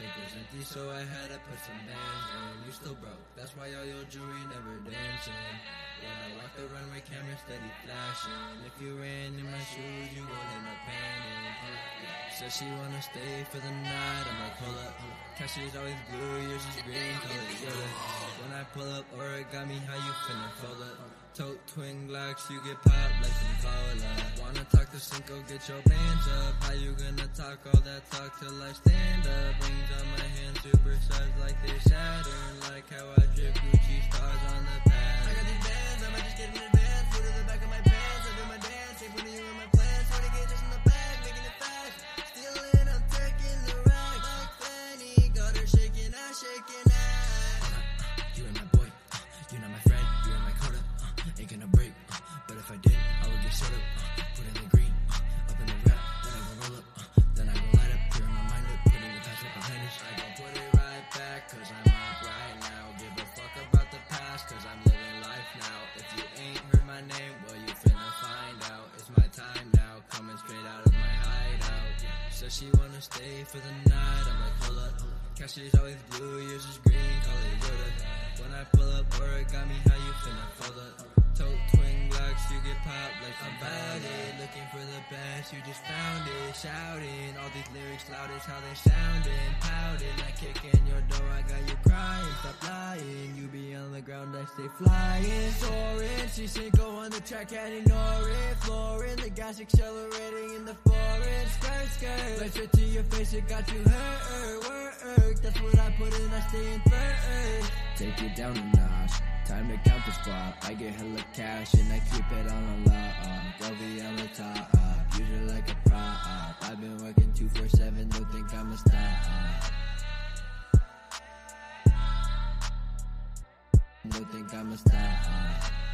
Bank was empty, so I had to put some bands in. You still broke, that's why all your jewelry never dancing. When I walk the runway, camera steady flashing. If you ran in my shoes, you gon' end up panning. Said she wanna stay for the night, I'm like, hold up. Cashier's always blue, yours is green, call it Yoda. When I pull up origami, how you finna fold up? Tote twin Glocks, you get popped like some cola. Wanna talk to Cinco, get your bands up. How you gonna talk all that talk till I stand up? Rings on my hands, super size like they're Saturn. Like how I drip Gucci stars on the pad. I got these bands, I might just get in advance. Put in the back of my pants, I do my dance. Ain't putting you in my plans, trying to get just in the bag, making it fast. Stealing, I'm taking the rag. Like Fanny, got her shaking ass, shaking ass. You ain't my boy, you're not my friend, you're in my coda. Ain't gonna break, but if I did, I would get shut up. Put in the green, up in the rap, then I gon' roll up, then I gon' light up, clearing my mind up, putting the past right behind us. I gon' put it right back, cause I'm up right now. Give a fuck about the past, cause I'm living life now. If you ain't heard my name, well you finna find out. It's my time now, coming straight out of my hideout. Says she wanna stay for the night, I'm like, hold up. Cashier's always blue, yours is green, call it Yoda. When I pull up origami, how you finna fold up? Tote twin Glocks, you get popped like I'm about it. Looking for the best, you just found it. Shouting, all these lyrics loud is how they sounding. Pouting, I kick in your door, I got you crying. Stop lying, you be on the ground, I stay flying. Soaring, she Cinco on the track, can't ignore it. Flooring, the gas accelerating in the forest. Skirt, skirt, let's it to your face, it got you hurt. Work, that's what I put in, I stay in first. Take it down a notch, time to count the spot. I get hella cash and I keep it on a lot. Govy on the top, use it like a prop. I've been working 2-4-7, don't think I'ma stop. Don't think I'ma stop.